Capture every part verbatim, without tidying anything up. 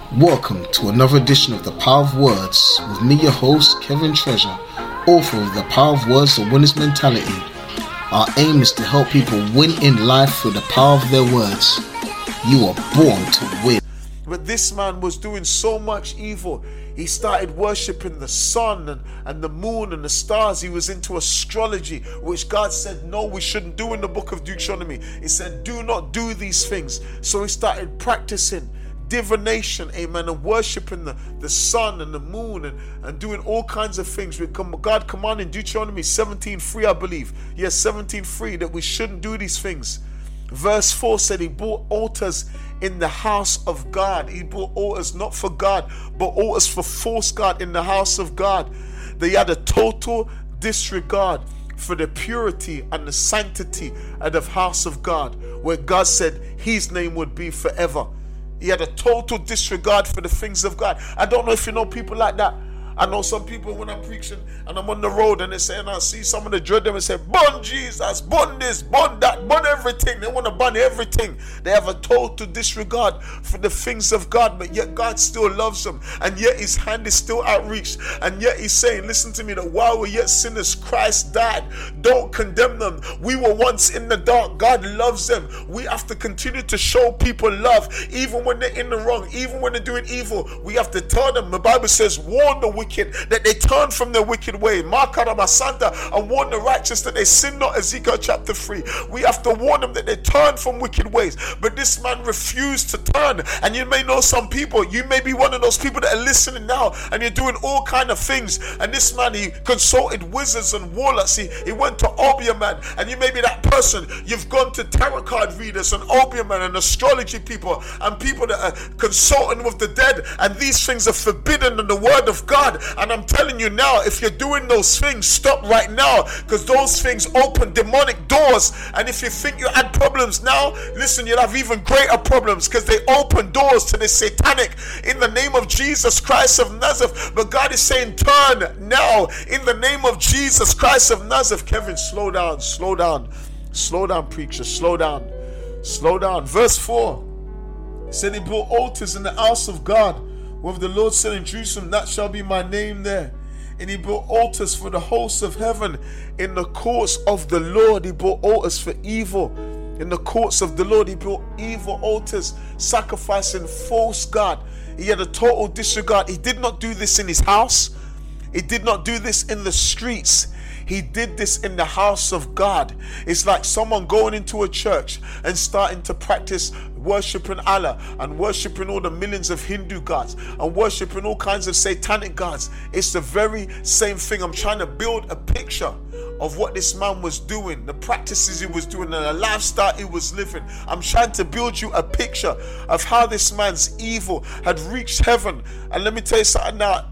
Welcome to another edition of The Power of Words with me, your host, Kevin Treasure, author of The Power of Words, The Winner's Mentality. Our aim is to help people win in life through the power of their words. You are born to win. But this man was doing so much evil. He started worshipping the sun and, and the moon and the stars. He was into astrology, which God said, no, we shouldn't do in the book of Deuteronomy. He said, do not do these things. So he started practicing divination, amen, and worshipping the, the sun and the moon and, and doing all kinds of things. With God commanded in Deuteronomy seventeen three, I believe. Yes, seventeen three, that we shouldn't do these things. Verse four said he bought altars in the house of God. He bought altars not for God, but altars for false God in the house of God. They had a total disregard for the purity and the sanctity of the house of God, where God said his name would be forever. He had a total disregard for the things of God. I don't know if you know people like that. I know some people when I'm preaching and I'm on the road and they say, and I see some of the dread them and say, burn Jesus, burn this, burn that, burn everything. They want to burn everything. They have a total disregard for the things of God, but yet God still loves them. And yet his hand is still outreached. And yet he's saying, listen to me, that while we're yet sinners, Christ died. Don't condemn them. We were once in the dark. God loves them. We have to continue to show people love, even when they're in the wrong, even when they're doing evil. We have to tell them. The Bible says, warn the wicked that they turn from their wicked way, Makarabasanta, and warn the righteous that they sin not, Ezekiel chapter three. We have to warn them that they turn from wicked ways. But this man refused to turn. And you may know some people, you may be one of those people that are listening now and you're doing all kind of things. And this man, he consulted wizards and warlocks. He, he went to Obeah, and you may be that person. You've gone to tarot card readers and Obeah and astrology people and people that are consulting with the dead, and these things are forbidden in the word of God. And I'm telling you now, if you're doing those things, stop right now, because those things open demonic doors. And if you think you had problems now, listen, you'll have even greater problems, because they open doors to the satanic in the name of Jesus Christ of Nazareth. But God is saying, turn now in the name of Jesus Christ of Nazareth. Kevin, slow down, slow down, slow down, preacher, slow down, slow down. Verse four, he said he built altars in the house of God, where the Lord said in Jerusalem, that shall be my name there. And he built altars for the hosts of heaven in the courts of the Lord. He built altars for evil. In the courts of the Lord, he built evil altars, sacrificing false God. He had a total disregard. He did not do this in his house. He did not do this in the streets. He did this in the house of God. It's like someone going into a church and starting to practice worshiping Allah and worshiping all the millions of Hindu gods and worshiping all kinds of satanic gods. It's the very same thing. I'm trying to build a picture of what this man was doing, the practices he was doing, and the lifestyle he was living. I'm trying to build you a picture of how this man's evil had reached heaven. And let me tell you something now.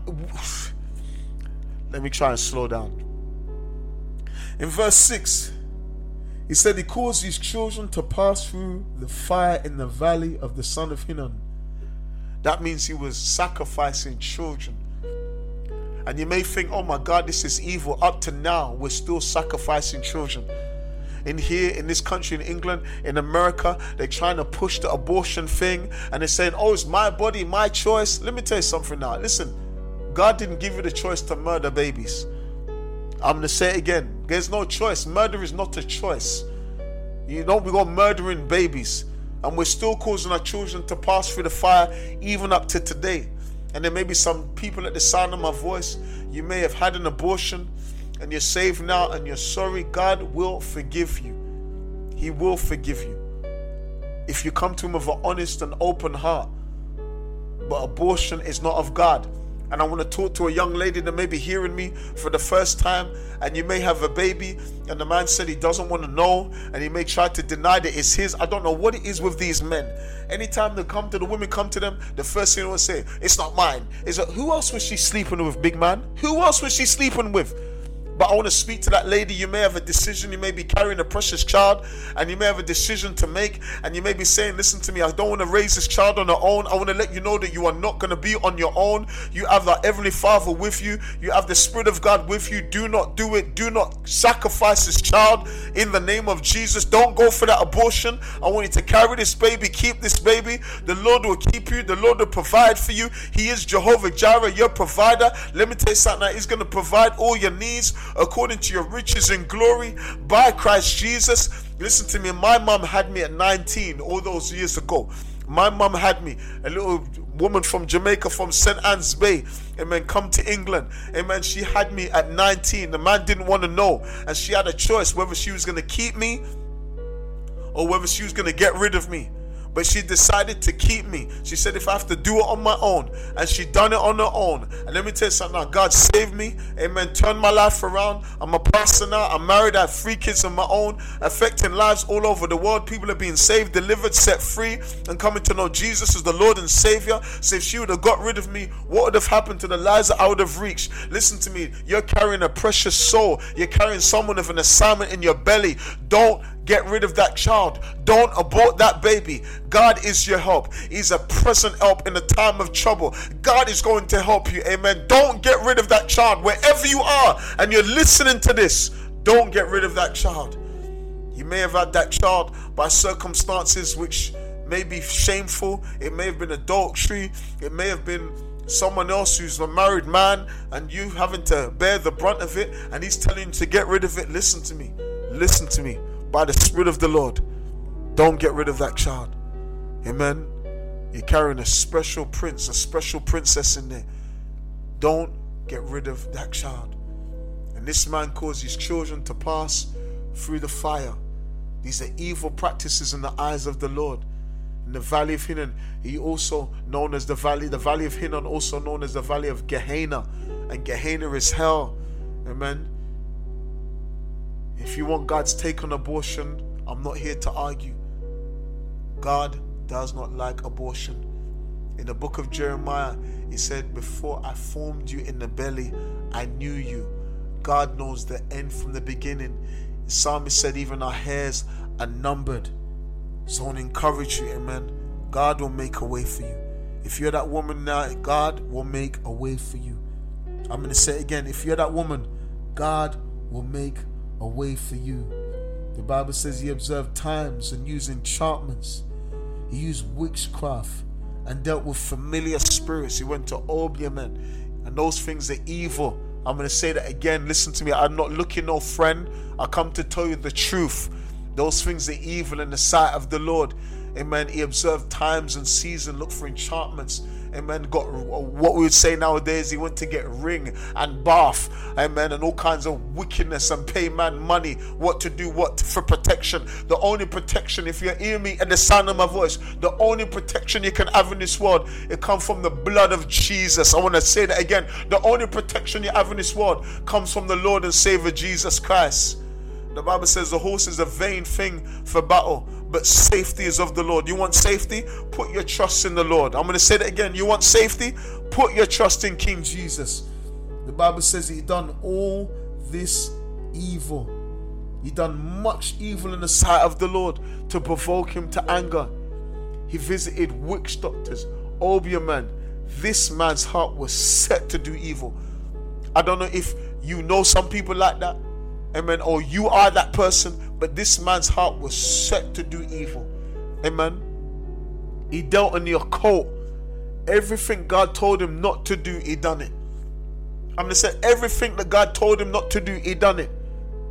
Let me try and slow down. In verse six, he said he caused his children to pass through the fire in the valley of the son of Hinnom. That means he was sacrificing children. And you may think, oh my God, this is evil. Up to now, we're still sacrificing children. In here, in this country, in England, in America, they're trying to push the abortion thing. And they're saying, oh, it's my body, my choice. Let me tell you something now. Listen, God didn't give you the choice to murder babies. I'm going to say it again. There's no choice. Murder is not a choice. You know, we go murdering babies, and we're still causing our children to pass through the fire even up to today. And there may be some people at the sound of my voice, you may have had an abortion and you're saved now and you're sorry. God will forgive you. He will forgive you if you come to him with an honest and open heart. But abortion is not of God. And I want to talk to a young lady that may be hearing me for the first time, and you may have a baby and the man said he doesn't want to know, and he may try to deny that it's his. I don't know what it is with these men. Anytime they come to the women come to them, the first thing they will say, it's not mine. Is it, who else was she sleeping with, big man? Who else was she sleeping with? But I want to speak to that lady. You may have a decision. You may be carrying a precious child, and you may have a decision to make, and you may be saying, listen to me, I don't want to raise this child on her own. I want to let you know that you are not going to be on your own. You have the Heavenly Father with you. You have the Spirit of God with you. Do not do it. Do not sacrifice this child in the name of Jesus. Don't go for that abortion. I want you to carry this baby. Keep this baby. The Lord will keep you. The Lord will provide for you. He is Jehovah Jireh, your provider. Let me tell you something. He's going to provide all your needs according to your riches and glory by Christ Jesus. Listen to me. My mom had me at nineteen all those years ago. My mom had me, a little woman from Jamaica, from Saint Anne's Bay, amen, come to England, amen. She had me at nineteen. The man didn't want to know, and she had a choice whether she was going to keep me or whether she was going to get rid of me. But she decided to keep me. She said, if I have to do it on my own. And she done it on her own. And let me tell you something now. God saved me. Amen. Turned my life around. I'm a pastor now. I'm married. I have three kids of my own. Affecting lives all over the world. People are being saved, delivered, set free, and coming to know Jesus as the Lord and Savior. So if she would have got rid of me, what would have happened to the lives that I would have reached? Listen to me. You're carrying a precious soul. You're carrying someone with an assignment in your belly. Don't get rid of that child. Don't abort that baby. God is your help. He's a present help in the time of trouble. God is going to help you. Amen. Don't get rid of that child. Wherever you are and you're listening to this, don't get rid of that child. You may have had that child by circumstances which may be shameful. It may have been adultery. It may have been someone else who's a married man and you having to bear the brunt of it, and he's telling you to get rid of it. Listen to me. Listen to me. By the Spirit of the Lord, don't get rid of that child. Amen. You're carrying a special prince, a special princess in there. Don't get rid of that child. And this man caused his children to pass through the fire. These are evil practices in the eyes of the Lord. In the valley of Hinnom, he also known as the valley, the valley of Hinnom, also known as the valley of Gehenna. And Gehenna is hell. Amen. If you want God's take on abortion, I'm not here to argue. God does not like abortion. In the book of Jeremiah, he said, before I formed you in the belly, I knew you. God knows the end from the beginning. The psalmist said, even our hairs are numbered. So I want to encourage you, amen. God will make a way for you. If you're that woman now, God will make a way for you. I'm going to say it again. If you're that woman, God will make a way for you. The Bible says he observed times and used enchantments. He used witchcraft and dealt with familiar spirits. He went to Obeah, and those things are evil. I'm going to say that again. Listen to me. I'm not looking no friend. I come to tell you the truth. Those things are evil in the sight of the Lord. Amen. He observed times and seasons, looked for enchantments. Amen. Got what we would say nowadays, he went to get ring and bath. Amen. And all kinds of wickedness and pay man money. What to do, what for protection. The only protection, if you hear me and the sound of my voice, the only protection you can have in this world, it comes from the blood of Jesus. I want to say that again. The only protection you have in this world comes from the Lord and Savior Jesus Christ. The Bible says the horse is a vain thing for battle, but safety is of the Lord. You want safety? Put your trust in the Lord. I'm going to say that again. You want safety? Put your trust in King Jesus. The Bible says he done all this evil. He done much evil in the sight of the Lord to provoke him to anger. He visited witch doctors, Obeah man. This man's heart was set to do evil. I don't know if you know some people like that. Amen. Or you are that person, but this man's heart was set to do evil. Amen. He dealt in the occult. Everything God told him not to do, he done it. I'm going to say everything that God told him not to do, he done it.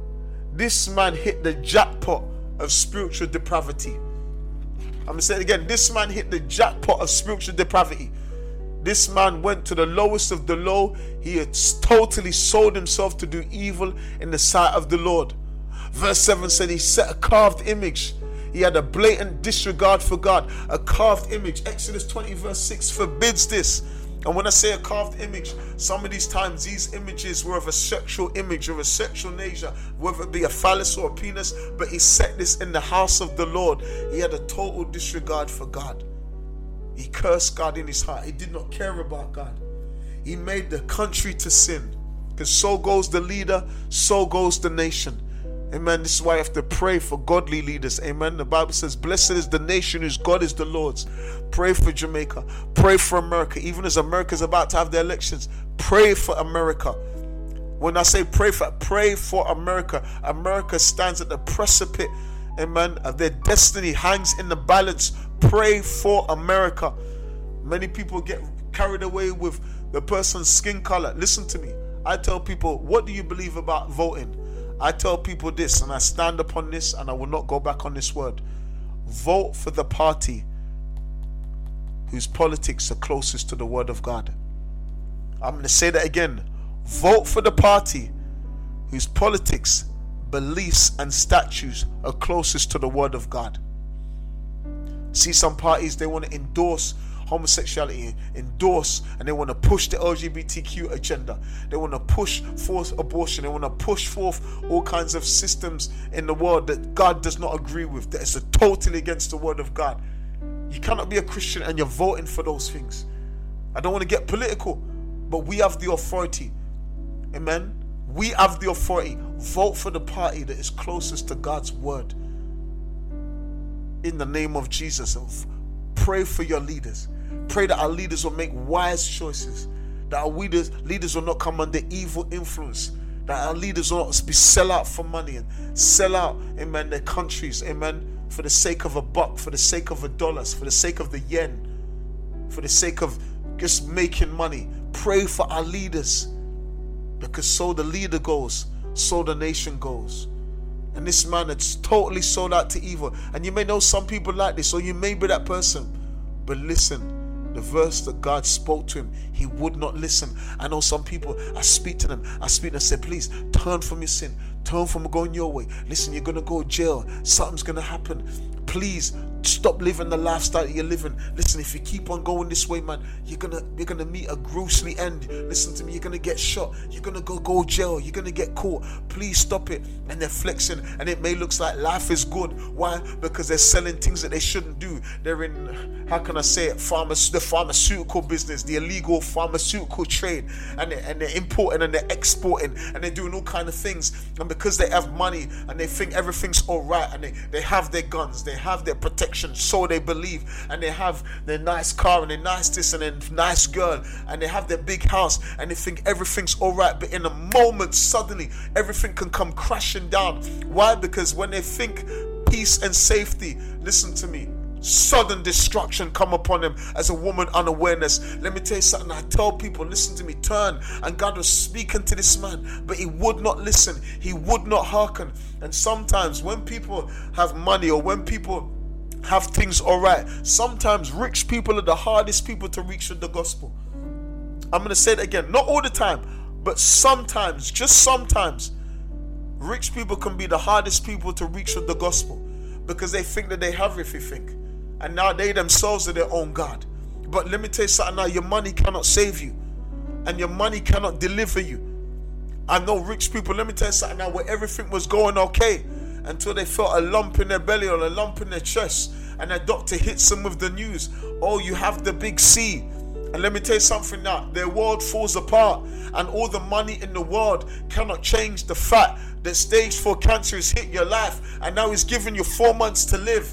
This man hit the jackpot of spiritual depravity. I'm going to say it again. This man hit the jackpot of spiritual depravity. This man went to the lowest of the low. He had totally sold himself to do evil in the sight of the Lord. Verse seven said he set a carved image. He had a blatant disregard for God. A carved image. Exodus twenty verse six forbids this. And when I say a carved image, some of these times these images were of a sexual image, of a sexual nature, whether it be a phallus or a penis. But he set this in the house of the Lord. He had a total disregard for God. He cursed God in his heart. He did not care about God. He made the country to sin. Because so goes the leader, so goes the nation. Amen. This is why I have to pray for godly leaders. Amen. The Bible says, blessed is the nation whose God is the Lord's. Pray for Jamaica. Pray for America. Even as America is about to have their elections, pray for America. When I say pray for, pray for America. America stands at the precipice, amen, of their destiny hangs in the balance. Pray for America. Many people get carried away with the person's skin color. Listen to me. I tell people, what do you believe about voting? I tell people this, and I stand upon this, and I will not go back on this word. Vote for the party whose politics are closest to the word of God. I'm going to say that again. Vote for the party whose politics, beliefs, and statutes are closest to the word of God. See, some parties, they want to endorse homosexuality, endorse, and they want to push the L G B T Q agenda. They want to push forth abortion. They want to push forth all kinds of systems in the world that God does not agree with, that is totally against the word of God. You cannot be a Christian and you're voting for those things. I don't want to get political, but we have the authority. Amen. We have the authority. Vote for the party that is closest to God's word. In the name of Jesus, pray for your leaders. Pray that our leaders will make wise choices. That our leaders, leaders will not come under evil influence. That our leaders will not be sell out for money and sell out, amen, their countries, amen, for the sake of a buck, for the sake of a dollar, for the sake of the yen, for the sake of just making money. Pray for our leaders, because so the leader goes, so the nation goes. And this man is totally sold out to evil. And you may know some people like this, or you may be that person. But listen, the verse that God spoke to him, he would not listen. I know some people, I speak to them, I speak and I say, please turn from your sin, turn from going your way. Listen, you're going to go to jail, something's going to happen. Please stop living the lifestyle that you're living. Listen, if you keep on going this way, man, you're gonna you're gonna meet a gruesome end. Listen to me, you're gonna get shot, you're gonna go go jail, you're gonna get caught. Please stop it. And they're flexing, and it may look like life is good. Why? Because they're selling things that they shouldn't do. They're in, how can I say it, Pharma, the pharmaceutical business, the illegal pharmaceutical trade, and they're, and they're importing and they're exporting, and they're doing all kind of things. And because they have money and they think everything's all right, and they, they have their guns, they have their protection, so they believe, and they have their nice car and their nice this and their nice girl, and they have their big house, and they think everything's all right. But in a moment, suddenly everything can come crashing down. Why? Because when they think peace and safety, listen to me, sudden destruction come upon them as a woman unawareness. Let me tell you something. I tell people, listen to me, turn. And God was speaking to this man, but he would not listen. He would not hearken. And sometimes when people have money, or when people have things all right, sometimes rich people are the hardest people to reach with the gospel. I'm going to say it again, not all the time, but sometimes, just sometimes, rich people can be the hardest people to reach with the gospel, because they think that they have everything, and now they themselves are their own God. But let me tell you something now, your money cannot save you, and your money cannot deliver you. I know rich people, let me tell you something now, where everything was going okay, until they felt a lump in their belly or a lump in their chest, and a doctor hits them with the news, oh, you have the big C. And let me tell you something now, their world falls apart, and all the money in the world cannot change the fact that stage four cancer has hit your life, and now he's giving you four months to live,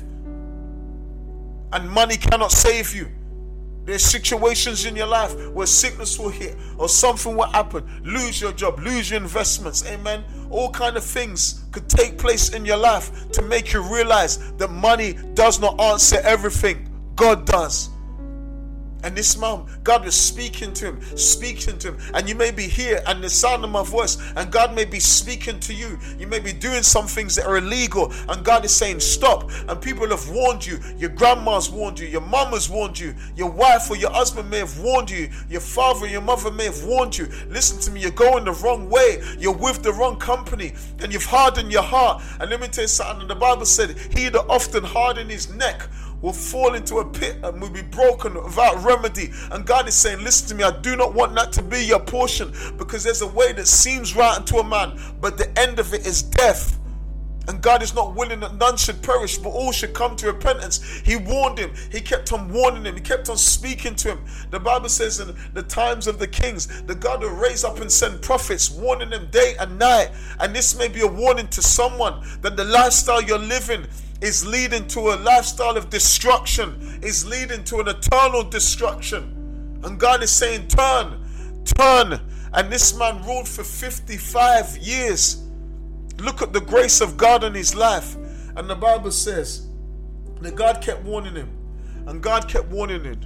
and money cannot save you. There's situations in your life where sickness will hit, or something will happen, lose your job, lose your investments, amen. All kind of things could take place in your life to make you realize that money does not answer everything. God does. And this man, God was speaking to him, speaking to him. And you may be here and the sound of my voice, and God may be speaking to you. You may be doing some things that are illegal, and God is saying stop. And people have warned you. Your grandma's warned you. Your mom has warned you. Your wife or your husband may have warned you. Your father or your mother may have warned you. Listen to me, you're going the wrong way. You're with the wrong company, and you've hardened your heart. And let me tell you something. The Bible said, he that often hardened his neck will fall into a pit and will be broken without remedy. And God is saying, listen to me, I do not want that to be your portion, because there's a way that seems right unto a man, but the end of it is death. And God is not willing that none should perish, but all should come to repentance. He warned him. He kept on warning him. He kept on speaking to him. The Bible says in the times of the kings, the God will raise up and send prophets, warning them day and night. And this may be a warning to someone that the lifestyle you're living is leading to a lifestyle of destruction, is leading to an eternal destruction. And God is saying, turn, turn. And this man ruled for fifty-five years. Look at the grace of God in his life. And the Bible says that God kept warning him. And God kept warning him.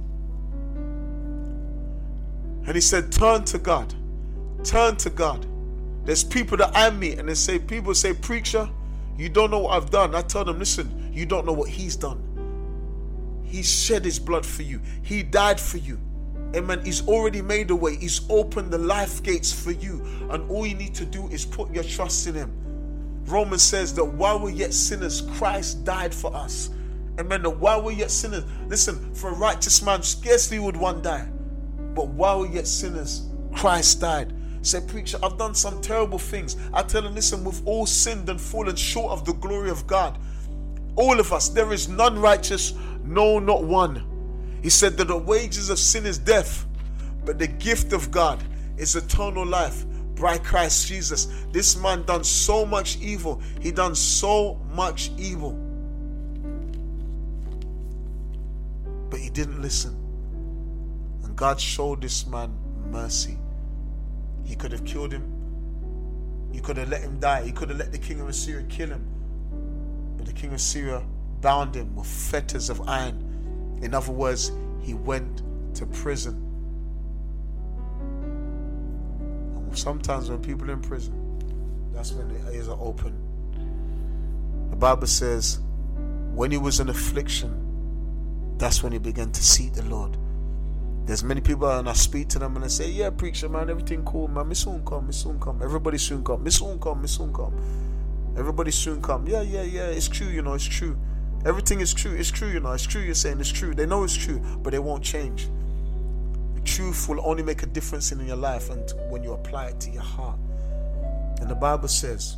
And he said, turn to God. Turn to God. There's people that I meet and they say, people say, preacher, you don't know what I've done. I tell them, listen, you don't know what he's done. He shed his blood for you. He died for you. Amen. He's already made a way. He's opened the life gates for you. And all you need to do is put your trust in him. Romans says that while we're yet sinners, Christ died for us. Amen. That while we're yet sinners, listen, for a righteous man, scarcely would one die. But while we're yet sinners, Christ died. Say, preacher, I've done some terrible things. I tell him, listen, we've all sinned and fallen short of the glory of God. All of us. There is none righteous, no, not one. He said that the wages of sin is death, but the gift of God is eternal life by Christ Jesus. This man done so much evil. He done so much evil. But he didn't listen. And God showed this man mercy. He could have killed him. He could have let him die. He could have let the king of Assyria kill him. But the king of Syria bound him with fetters of iron. In other words, he went to prison. And sometimes when people are in prison, that's when the ears are open. The Bible says, when he was in affliction, that's when he began to seek the Lord. There's many people, and I speak to them and I say, yeah, preacher, man, everything cool, man. Me soon come, me soon come. Everybody soon come. Me soon come, me soon come. Everybody soon come. Yeah, yeah, yeah, it's true, you know, it's true. Everything is true. It's true, you know. It's true. You're saying it's true. They know it's true, but they won't change. The truth will only make a difference in your life and when you apply it to your heart. And the Bible says,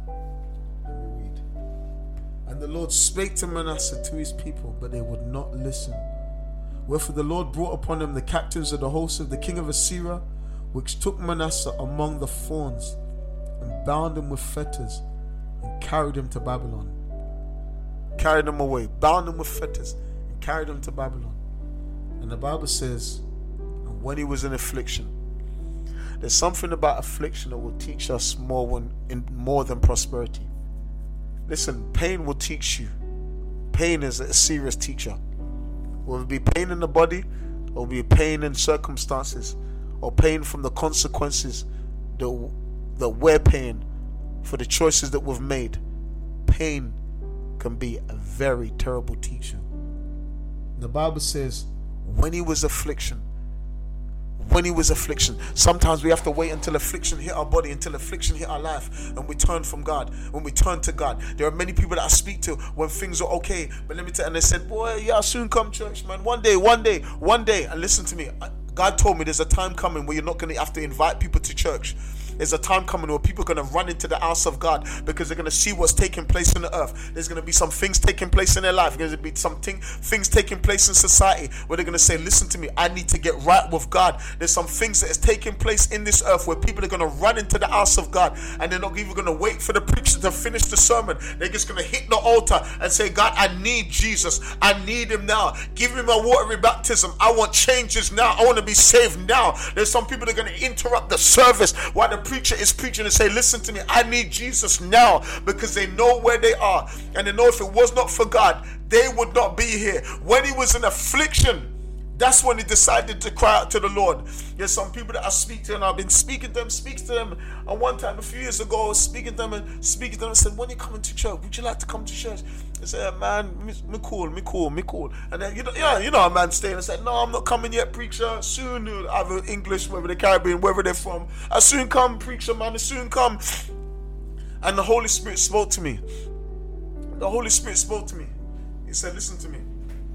let me read. And the Lord spake to Manasseh, to his people, but they would not listen. Wherefore the Lord brought upon them the captains of the host of the king of Assyria, which took Manasseh among the thorns, and bound him with fetters, and carried him to Babylon. Carried them away, bound them with fetters, and carried them to Babylon. And the Bible says, and when he was in affliction, there's something about affliction that will teach us more, when, in, more than prosperity. Listen, pain will teach you. Pain is a serious teacher. Will it be pain in the body, or will it be pain in circumstances, or pain from the consequences that, that we're paying for the choices that we've made? Pain can be a very terrible teacher. The Bible says, when he was affliction, when he was affliction, sometimes we have to wait until affliction hit our body, until affliction hit our life, and we turn from God. When we turn to God, there are many people that I speak to when things are okay, but let me tell you, and they said, boy, yeah, I'll soon come, church, man. One day, one day, one day. And listen to me, God told me there's a time coming where you're not going to have to invite people to church. There's a time coming where people are going to run into the house of God because they're going to see what's taking place in the earth. There's going to be some things taking place in their life. There's going to be some thing, things taking place in society where they're going to say, listen to me, I need to get right with God. There's some things that is taking place in this earth where people are going to run into the house of God, and they're not even going to wait for the preacher to finish the sermon. They're just going to hit the altar and say, God, I need Jesus. I need him now. Give me my watery baptism. I want changes now. I want to be saved now. There's some people that are going to interrupt the service while the preacher is preaching and say, listen to me, I need Jesus now, because they know where they are, and they know if it was not for God, they would not be here. When he was in affliction, that's when he decided to cry out to the Lord. There's some people that I speak to, and I've been speaking to them, speaking to them, and one time a few years ago I was speaking to them and speaking to them and said, when you coming to church, would you like to come to church? They said, man, me, me cool, me cool, me cool. And then, you know, yeah, you know a man staying. I said, no, I'm not coming yet, preacher. Soon, either English, wherever the Caribbean, wherever they're from. I soon come, preacher, man, I soon come. And the Holy Spirit spoke to me. The Holy Spirit spoke to me. He said, listen to me.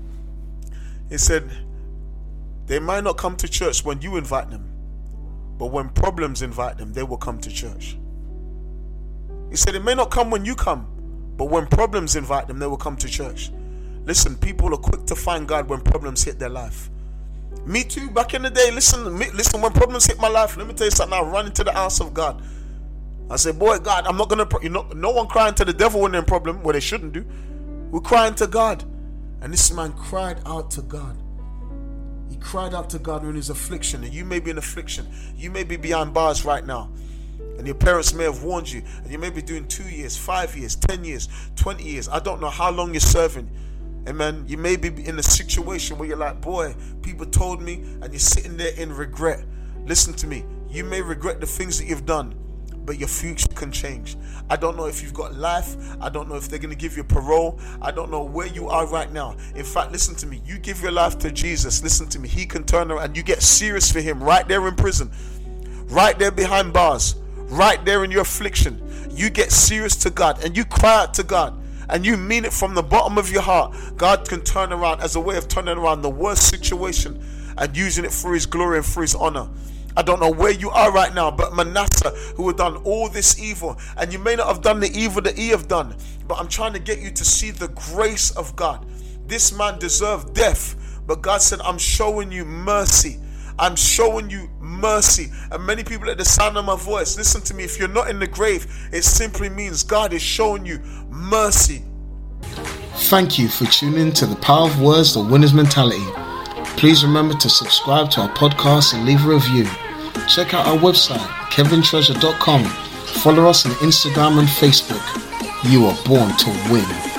He said, they might not come to church when you invite them, but when problems invite them, they will come to church. He said, it may not come when you come, but when problems invite them, they will come to church. Listen, people are quick to find God when problems hit their life. Me too, back in the day. Listen, me, listen. When problems hit my life, let me tell you something. I run into the house of God. I say, boy, God, I'm not gonna. Pro-. You know, no one crying to the devil when they're in problem, where they shouldn't do. We're crying to God, and this man cried out to God. He cried out to God in his affliction, and you may be in affliction. You may be behind bars right now, and your parents may have warned you, and you may be doing two years, five years, ten years, twenty years. I don't know how long you're serving. Amen. You may be in a situation where you're like, boy, people told me, and you're sitting there in regret. Listen to me. You may regret the things that you've done, but your future can change. I don't know if you've got life. I don't know if they're going to give you parole. I don't know where you are right now. In fact, listen to me. You give your life to Jesus. Listen to me. He can turn around, and you get serious for him right there in prison, right there behind bars, right there in your affliction. You get serious to God, and you cry out to God, and you mean it from the bottom of your heart. God can turn around as a way of turning around the worst situation and using it for his glory and for his honor. I don't know where you are right now, but Manasseh, who had done all this evil, and you may not have done the evil that he have done, but I'm trying to get you to see the grace of God. This man deserved death, but God said, I'm showing you mercy. I'm showing you mercy. And many people at the sound of my voice, listen to me, if you're not in the grave, it simply means God is showing you mercy. Thank you for tuning to the Power of Words, the Winner's Mentality. Please remember to subscribe to our podcast and leave a review. Check out our website, kevin treasure dot com. Follow us on Instagram and Facebook. You are born to win.